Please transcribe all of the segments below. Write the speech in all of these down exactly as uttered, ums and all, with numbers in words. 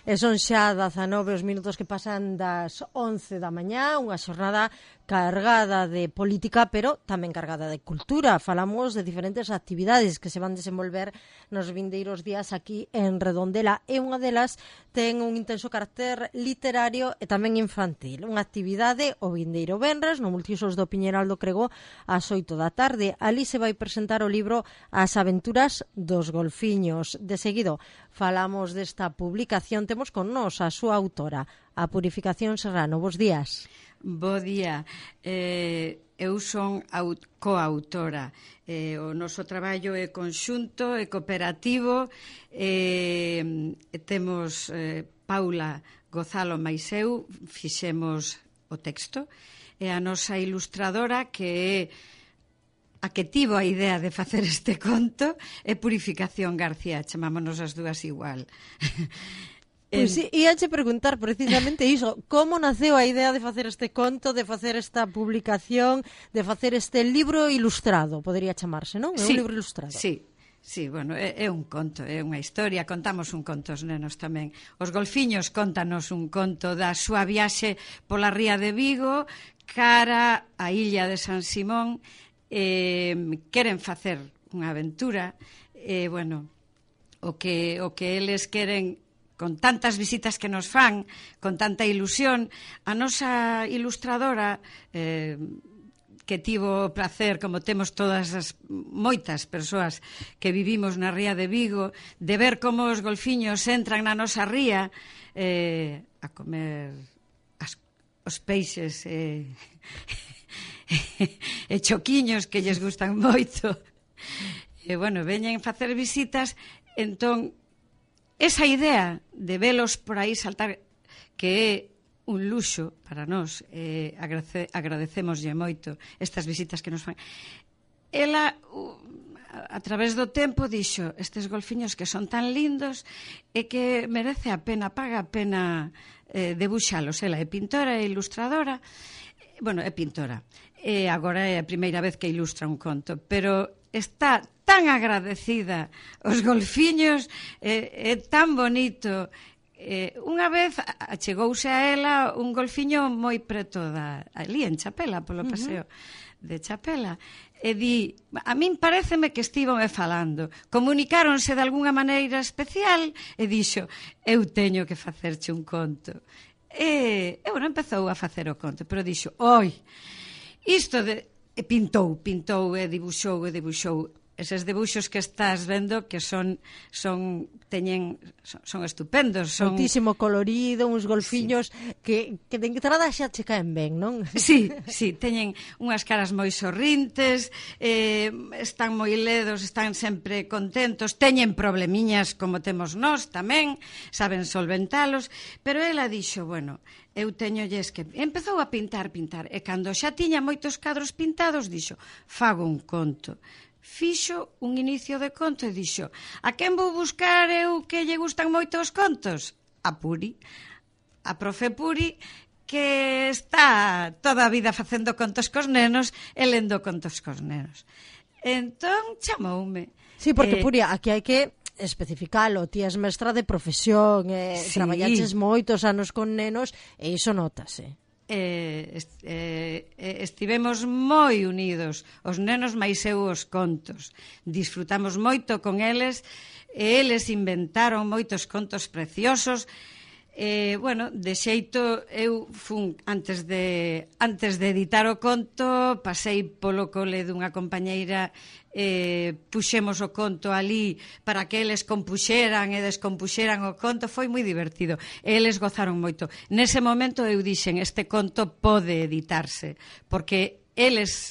E son xa dezanove os minutos que pasan das once da mañá, unha xornada cargada de política, pero tamén cargada de cultura. Falamos de diferentes actividades que se van desenvolver nos vindeiros días aquí en Redondela, e unha delas ten un intenso carácter literario e tamén infantil. Unha actividade o vindeiro venres no Multiusos do Piñeral do Crego ás oito da tarde. Ali se vai presentar o libro As aventuras dos golfiños. De seguido falamos desta publicación. Temos con nós a súa autora, a Purificación Serrano. Bos días. Bo día. Eh, eu son coautora. Eh, o noso traballo é conxunto, é cooperativo. Eh, temos eh, Paula Gozalo máis eu, fixemos o texto, e a nosa ilustradora, que é a que tivo a idea de facer este conto, é Purificación García. Chamámonos as dúas igual. Pois sí, íache preguntar precisamente iso, como naceu a idea de facer este conto, de facer esta publicación, de facer este libro ilustrado, podría chamarse, non? É sí, un libro ilustrado. Sí, sí, bueno, é, é un conto, é unha historia, contamos un conto aos nenos tamén. Os golfiños contanos un conto da súa viaxe pola ría de Vigo cara á illa de San Simón. Eh, queren facer unha aventura, e, eh, bueno, o que, o que eles queren, con tantas visitas que nos fan, con tanta ilusión, a nosa ilustradora, eh, que tivo o placer, como temos todas as moitas persoas que vivimos na ría de Vigo, de ver como os golfiños entran na nosa ría eh, a comer as, os peixes e, e choquiños que lles gustan moito. E, bueno, veñen facer visitas, entón, esa idea de velos por aí saltar, que é un luxo para nós, eh, agradece, agradecemoslle moito estas visitas que nos fan. Ela, a través do tempo, dixo, estes golfiños que son tan lindos e que merece a pena, paga a pena eh, debuxalos. Ela é pintora e ilustradora, bueno, é pintora, e agora é a primeira vez que ilustra un conto, pero está tan agradecida os golfiños, é, é tan bonito. Eh, unha vez achegouse a ela un golfiño moi preto da, ali en Chapela, polo paseo uh-huh. de Chapela, e di, a min pareceme que estivome falando, comunicáronse de algunha maneira especial, e dixo, eu teño que facerche un conto. E, e bueno, empezou a facer o conto, pero dixo, oi, isto de... E pintou, pintou e dibuixou e dibuixou. Eses debuxos que estás vendo que son son teñen son, son estupendos, son moitísimo colorido, uns golfiños sí. que que de entrada xa che caen ben, non? Sí, sí, teñen unhas caras moi sorrintes, eh, están moi ledos, están sempre contentos, teñen problemiñas como temos nós tamén, saben solventalos, pero ela dixo, bueno, eu teñolles que... Empezou a pintar, pintar, e cando xa tiña moitos cadros pintados, dixo, fago un conto. Fixo un inicio de conto e dixo, a quen vou buscar eu que lle gustan moito os contos? A Puri, a profe Puri, que está toda a vida facendo contos cos nenos e lendo contos cos nenos. Entón, chamoume. Sí, porque, eh, Puri, aquí hai que especificalo, ti és mestra de profesión, eh, sí. Traballaches moitos anos con nenos e iso notase. Eh, est, eh, estivemos moi unidos, os nenos máis eu os contos, disfrutamos moito con eles e eles inventaron moitos contos preciosos. Eh, bueno, de xeito eu fun antes de antes de editar o conto, pasei polo cole dunha compañeira, eh, puxemos o conto ali para que eles compuxeran e descompuxeran o conto, foi moi divertido, eles gozaron moito. Nese momento eu dixen, este conto pode editarse, porque eles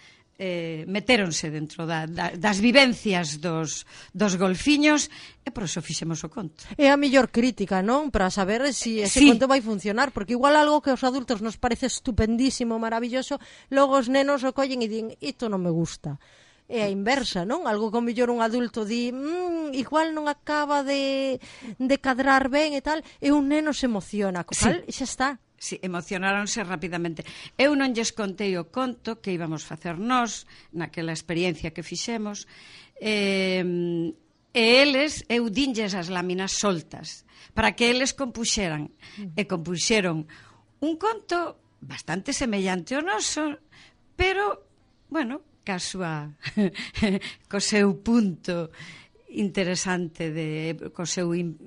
Eh, metéronse dentro da, da, das vivencias dos, dos golfiños, e por eso fixemos o conto. É a mellor crítica, non? Para saber se ese sí. conto vai funcionar, porque igual algo que aos adultos nos parece estupendísimo, maravilloso, logo os nenos o collen e din, isto non me gusta. É a inversa, non? Algo que mellor un adulto di, mmm, igual non acaba de, de cadrar ben e tal, e un neno se emociona, co cal sí. xa está. Sí, emocionáronse rapidamente. Eu non lles contei o conto que íbamos facer nós naquela experiencia que fixemos, eh, e eles, eu dinlles as láminas soltas para que eles compuxeran, e compuxeron un conto bastante semellante ao noso, pero, bueno, ca súa co seu punto interesante, de, co seu in,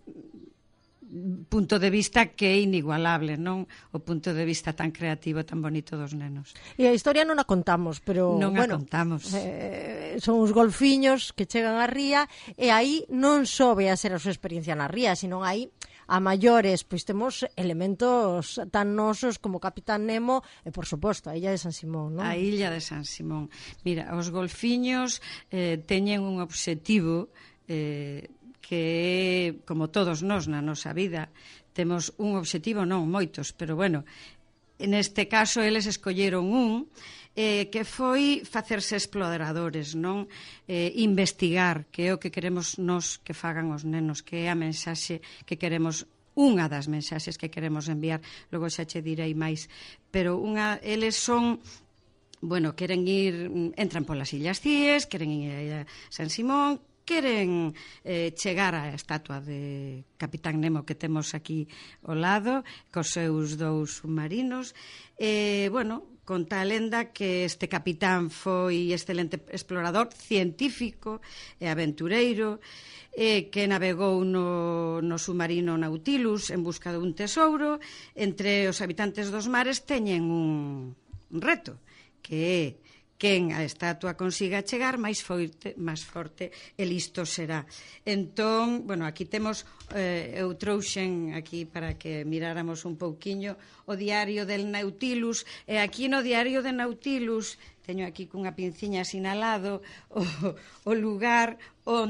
punto de vista que é inigualable, non? O punto de vista tan creativo, tan bonito dos nenos. E a historia non a contamos, pero, non bueno, a contamos. Eh, son uns golfiños que chegan á ría e aí non só ve a ser a súa experiencia na ría, sino aí a maiores, pois temos elementos tan nosos como Capitán Nemo e, por suposto, a Illa de San Simón, non? A Illa de San Simón. Mira, os golfiños eh, teñen un obxectivo eh, que é, como todos nós na nosa vida, temos un obxectivo, non moitos, pero bueno, neste caso eles escolleron un eh, que foi facerse exploradores, non? Eh, investigar, que é o que queremos nós que fagan os nenos, que é a mensaxe que queremos, unha das mensaxes que queremos enviar, logo xa che direi máis, pero unha, eles son, bueno, queren ir, entran polas Illas Cíes, queren ir a San Simón, queren eh, chegar á estatua de Capitán Nemo que temos aquí ao lado, cos seus dous submarinos. Eh, bueno, conta a lenda que este capitán foi excelente explorador, científico e aventureiro, eh, que navegou no, no submarino Nautilus en busca dun tesouro. Entre os habitantes dos mares teñen un, un reto, que é quen a estatua consiga chegar máis forte, máis forte e listo será. Entón, bueno, aquí temos, eh, eu trouxen aquí para que miráramos un pouquiño o diario del Nautilus, e aquí no diario de Nautilus teño aquí cunha pinciña sinalado o, o lugar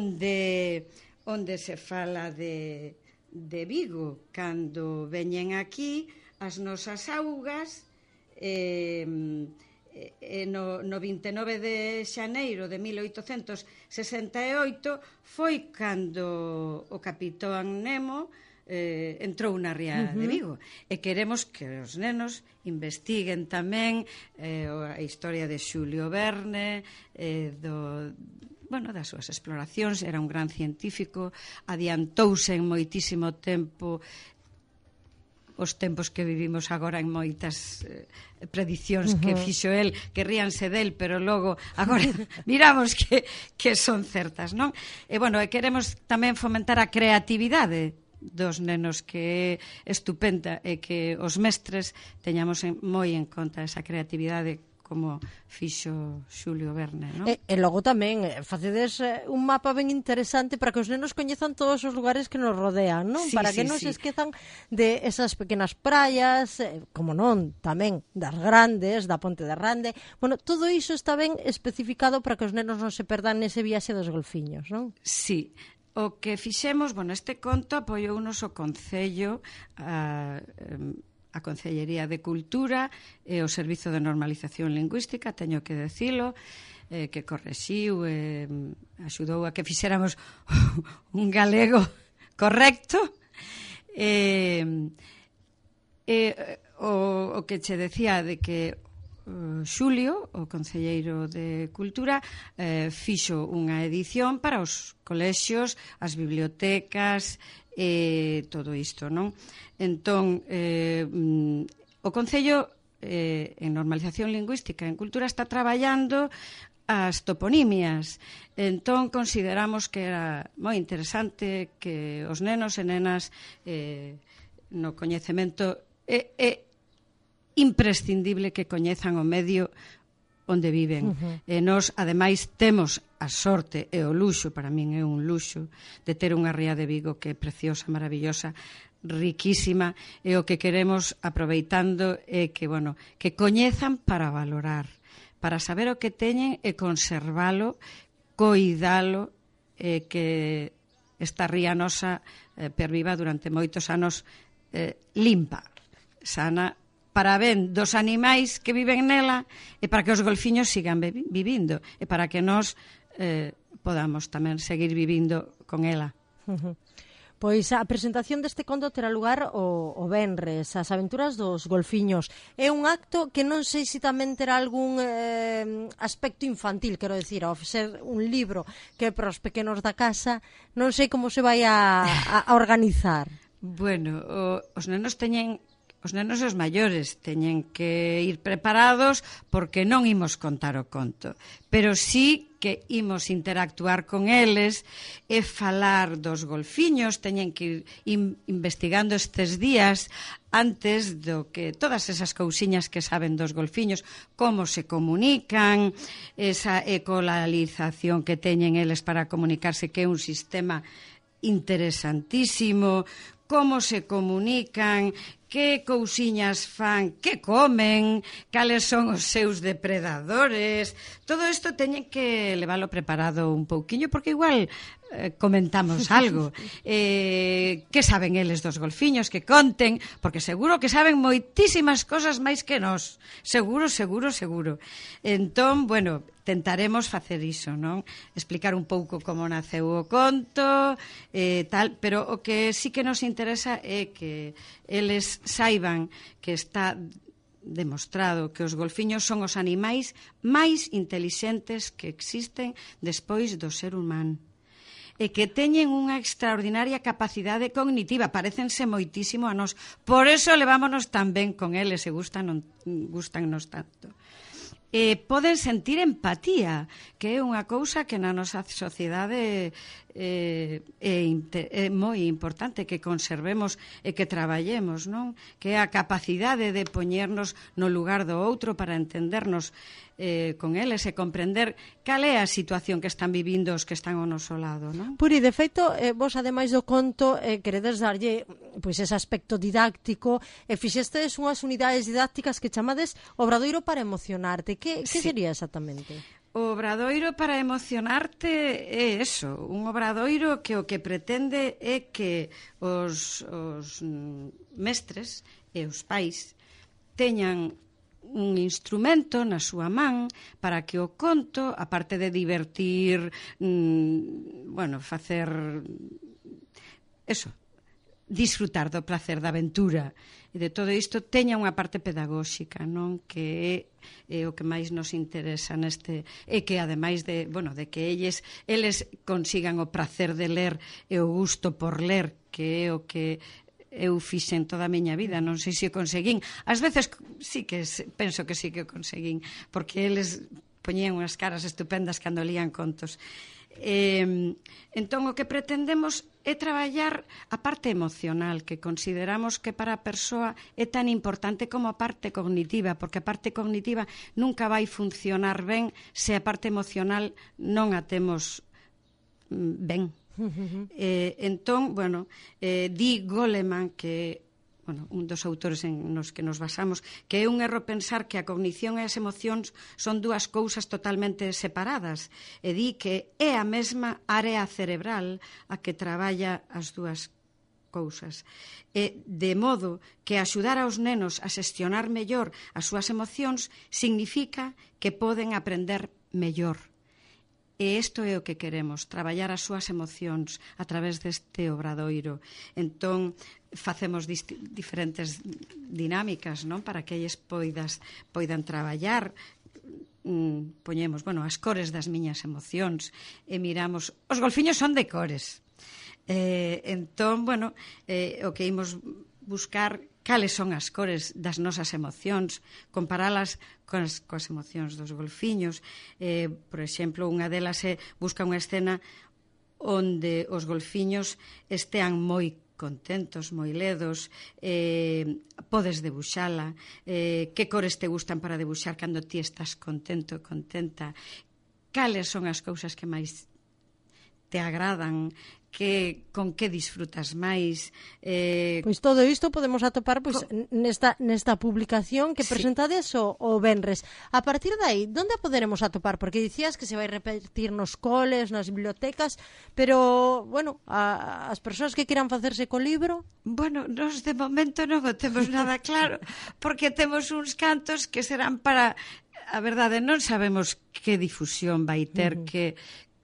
onde onde se fala de, de Vigo, cando veñen aquí as nosas augas, eh, E no, no vinte e nove de xaneiro de mil oitocentos sesenta e oito foi cando o Capitán Nemo eh, entrou na ría uh-huh. de Vigo, e queremos que os nenos investiguen tamén eh, a historia de Xulio Verne, eh, do, bueno, das súas exploracións. Era un gran científico, adiantouse en moitísimo tempo os tempos que vivimos agora en moitas eh, predicións uh-huh. que fixo el, que ríanse del, pero logo agora miramos que, que son certas, non? E, bueno, e queremos tamén fomentar a creatividade dos nenos, que é estupenda, e que os mestres teñamos en, moi en conta esa creatividade como fixo Xulio Verne, non? E, e logo tamén facedes un mapa ben interesante para que os nenos coñezan todos os lugares que nos rodean, non? Sí, para que sí, non sí. se esquezan de esas pequenas praias, eh, como non, tamén das grandes, da Ponte de Rande. Bueno, todo iso está ben especificado para que os nenos non se perdan nese viaxe dos golfiños, non? Sí. O que fixemos, bueno, este conto apoiou o noso Concello, a... Eh, a Concellería de Cultura e o Servizo de Normalización Lingüística, teño que decilo, eh, que correxiu e eh, axudou a que fixéramos un galego correcto. Eh, eh, o, o que che decía de que uh, Xulio, o Concelleiro de Cultura, eh, fixo unha edición para os colexios, as bibliotecas e todo isto, non? Entón, eh, o Concello eh, en Normalización Lingüística e en Cultura está traballando as toponimias. Entón, consideramos que era moi interesante que os nenos e nenas eh, no coñecemento é, é imprescindible que coñezan o medio onde viven. Uh-huh. E nós, ademais, temos a sorte e o luxo, para min é un luxo, de ter unha ría de Vigo que é preciosa, maravillosa, riquísima, e o que queremos, aproveitando, é que, bueno, que coñezan para valorar, para saber o que teñen e conservalo, coidalo, e que esta ría nosa eh, perviva durante moitos anos eh, limpa, sana, para ben dos animais que viven nela e para que os golfiños sigan vivindo e para que nós eh, podamos tamén seguir vivindo con ela. Uh-huh. Pois a presentación deste conto terá lugar o, o venres, as aventuras dos golfiños. É un acto que non sei se tamén terá algún eh, aspecto infantil, quero dicir, ao ser un libro que é para os pequenos da casa, non sei como se vai a, a, a organizar. Bueno, o, os nenos teñen Os nenos e os maiores teñen que ir preparados porque non imos contar o conto, pero sí que imos interactuar con eles e falar dos golfiños, teñen que ir in, investigando estes días antes do que todas esas cousiñas que saben dos golfiños, como se comunican, esa ecolalización que teñen eles para comunicarse, que é un sistema interesantísimo, como se comunican, que cousiñas fan, que comen, cales son os seus depredadores. Todo isto teñen que leválo preparado un pouquiño, porque igual eh, comentamos algo. Eh, que saben eles dos golfiños, que conten, porque seguro que saben moitísimas cosas máis que nós. Seguro, seguro, seguro. Entón, bueno, tentaremos facer iso, non? Explicar un pouco como naceu o conto, eh, tal, pero o que sí que nos interesa é que eles saiban que está demostrado que os golfiños son os animais máis intelixentes que existen despois do ser humano, e que teñen unha extraordinaria capacidade cognitiva, parécense moitísimo a nós. Por eso levámonos tan ben con eles e gustan, gustannos tanto. Eh, poden sentir empatía, que é unha cousa que na nosa sociedade eh, é, é moi importante que conservemos e que traballemos, non? Que é a capacidade de poñernos no lugar do outro para entendernos eh, con eles e comprender cal é a situación que están vivindo os que están ao noso lado, non? Puri, de feito, eh, vos, ademais do conto, eh, queredes darlle pois, ese aspecto didáctico e fixestes unhas unidades didácticas que chamades Obradoiro para emocionarte. Que, que sí. sería exactamente? O obradoiro para emocionarte é eso, un obradoiro que o que pretende é que os, os mestres e os pais teñan un instrumento na súa man para que o conto, aparte de divertir, mmm, bueno, facer eso, disfrutar do placer da aventura e de todo isto, teña unha parte pedagóxica, non? Que é, é o que máis nos interesa neste, e que ademais de, bueno, de que eles, eles consigan o placer de ler e o gusto por ler, que é o que eu fixen toda a miña vida, non sei se o conseguín. Ás veces sí que penso que sí que o conseguín, porque eles poñían unhas caras estupendas cando lían contos. Eh, entón, o que pretendemos é traballar a parte emocional, que consideramos que para a persoa é tan importante como a parte cognitiva, porque a parte cognitiva nunca vai funcionar ben se a parte emocional non a temos ben. Eh, entón, bueno, eh, di Goleman, que bueno, un dos autores en nos que nos basamos, que é un erro pensar que a cognición e as emocións son dúas cousas totalmente separadas, e di que é a mesma área cerebral a que traballa as dúas cousas. E, de modo que axudar aos nenos a xestionar mellor as súas emocións significa que poden aprender mellor. E isto é o que queremos, traballar as súas emocións a través deste obradoiro. Entón, facemos diferentes dinámicas, non? Para que eles poidas, poidan traballar. Mm, poñemos, bueno, as cores das miñas emocións e miramos, os golfiños son de cores. Eh, entón, bueno, eh, o que imos buscar cales son as cores das nosas emocións, comparalas coas, coas emocións dos golfiños. Eh, por exemplo, unha delas é busca unha escena onde os golfiños estean moi contentos, moi ledos, eh, podes debuxala, eh, que cores te gustan para debuxar cando ti estás contento, contenta, cales son as cousas que máis te agradan, que con que disfrutas máis. Eh... Pois todo isto podemos atopar pois, Co... nesta, nesta publicación que sí. presentades o, o venres. A partir de aí, onde a poderemos atopar? Porque dicías que se vai repetir nos coles, nas bibliotecas, pero, bueno, a, as persoas que quieran facerse co libro... Bueno, nos de momento non o temos nada claro, porque temos uns cantos que serán para... A verdade, non sabemos que difusión vai ter, uh-huh. que...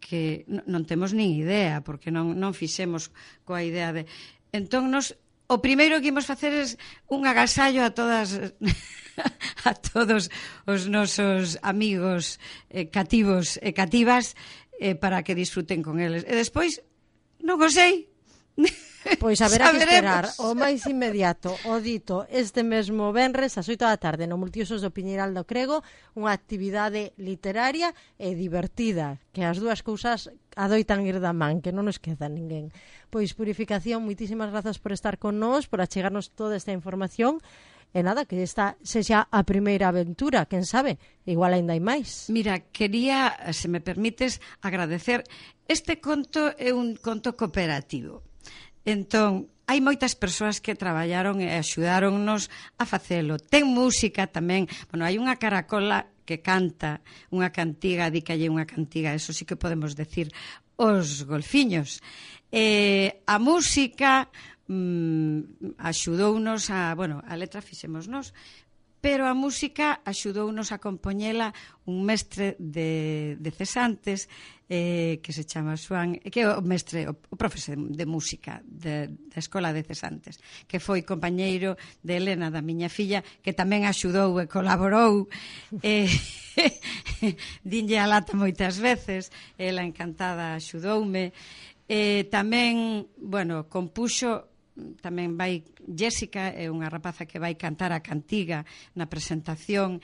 que non, non temos nin idea, porque non, non fixemos coa idea de... Entón, nos, o primeiro que imos facer é un agasallo a todas... a todos os nosos amigos eh, cativos e cativas eh, para que disfruten con eles. E despois, non o sei. Pois haberá que esperar o máis inmediato, o dito este mesmo venres ás oito da tarde no Multiusos do Piñeiral do Crego, unha actividade literaria e divertida, que as dúas cousas adoitan ir da man, que non nos queda ninguén. Pois Purificación, moitísimas grazas por estar con nós, por achegarnos toda esta información. E nada, que esta sexa a primeira aventura, quen sabe, igual ainda hai máis. Mira, quería, se me permites, agradecer. Este conto é un conto cooperativo. Entón, hai moitas persoas que traballaron e axudáronnos a facelo. Ten música tamén. Bueno, hai unha caracola que canta unha cantiga, di que hai unha cantiga, eso sí que podemos decir, os golfiños. Eh, a música... Mm, axudounos a, bueno, a letra fixémonos, pero a música axudounos a compoñela un mestre de, de cesantes eh, que se chama Xuan, que é o mestre, o, o profesor de música da Escola de Cesantes, que foi compañeiro de Elena, da miña filla, que tamén axudou e colaborou. eh, dinlle a lata moitas veces, ela encantada axudoume. Eh, tamén, bueno, compuxo tamén vai Jéssica, é unha rapaza que vai cantar a cantiga na presentación,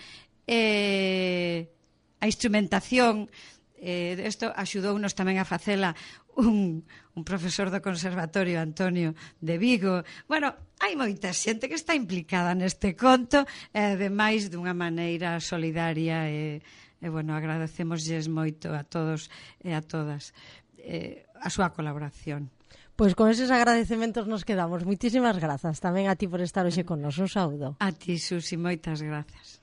e a instrumentación, eh, isto axudounos tamén a facela un, un profesor do Conservatorio, Antonio de Vigo. Bueno, hai moita xente que está implicada neste conto, e ademais dunha maneira solidaria, e, e bueno, agradecemosles moito a todos e a todas eh, a súa colaboración. Pois con eses agradecementos nos quedamos. Moitísimas grazas tamén a ti por estar hoxe con nos. Un saúdo. A ti, Susi, moitas grazas.